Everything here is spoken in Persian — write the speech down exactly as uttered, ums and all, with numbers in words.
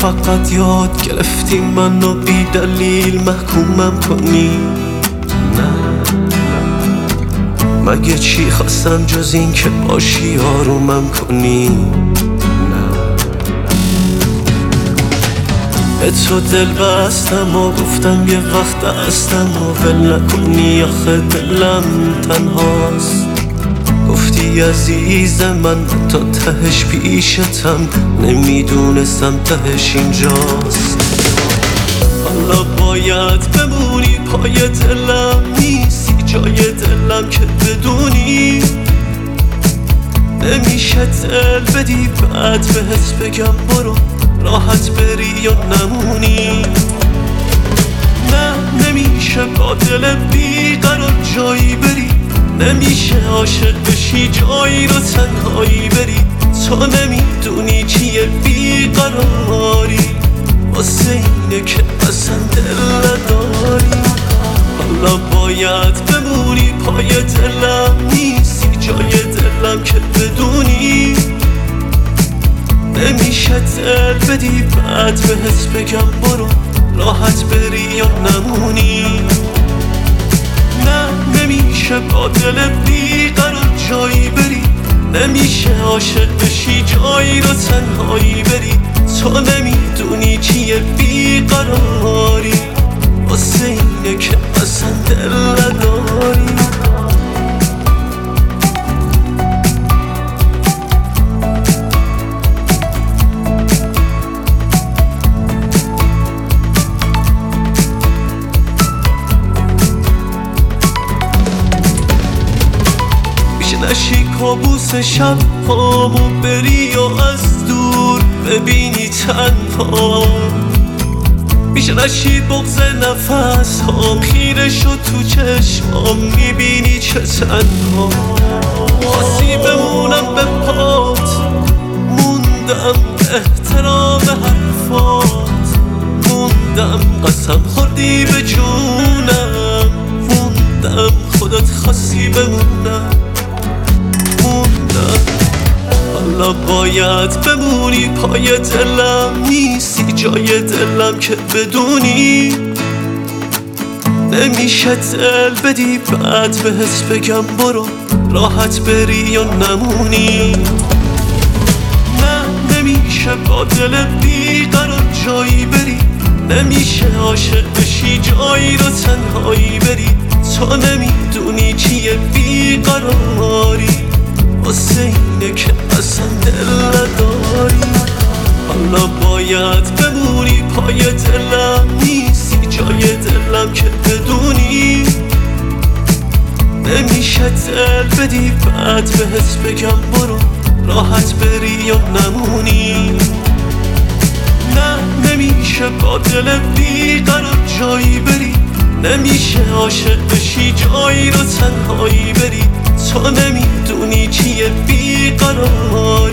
فقط یاد گرفتی منو بی دلیل محکومم کنی. نه مگه چی خواستم جز این که باشی آرومم کنی. نه به تو دل بستم و گفتم یه وقت هستم و ول نکنی. آخه دلم تنهاست، گفتی عزیز من تا تهش پیشتم، نمیدونستم تهش اینجاست. حالا باید بمونی پای دلم، نیستی جای دلم که بدونی. نمیشه دل بدی بعد بهت بگم برو راحت بری یا نمونی. نه نمیشه با دل بیقرار جایی بری، نمیشه عاشق بشی جایی رو تنهایی بری. تو نمیدونی چیه بیقراری، واسه اینه که اصلا دل نداری. حالا باید بمونی پای دلم، نیستی جای دلم که بدونی. نمیشه دل بدی بعد بهت بگم برو راحت بری یا نمونی. نه نمیشه با دل بیقرار جایی بری، نمیشه عاشق بشی جایی رو تنهایی بری. تو نمیدونی چیه بیقراری، واسه اینه که اصلا دل نداری. نشی کابوس شب هامو بری و از دور ببینی تنها. میشه نشی بغض نفس هام خیره شد تو چشمام، میبینی چه تنها. خواستی بمونم به پات، موندم احترام حرفات. موندم قسم خوردی به جونم، موندم خودت خواستی بمونم. حالا باید بمونی پای دلم، نیستی جای دلم که بدونی. نمیشه دل بدی بعد بهت بگم برو راحت بری یا نمونی. نه نمیشه با دل بیقرار جایی بری، نمیشه عاشق بشی جایی رو تنهایی بری. تو نمیدونی چیه بیقراری، واسه اینه که اصلا دل نداری. حالا باید بمونی پای دلم، نیستی جای دلم که بدونی. نمیشه دل بدی بعد بهت بگم برو راحت بری یا نمونی. نه نمیشه با دل بیقرار جایی بری، نمیشه عاشق بشی جایی رو تنهایی بری. تو نمیدونی چیه بیقرار،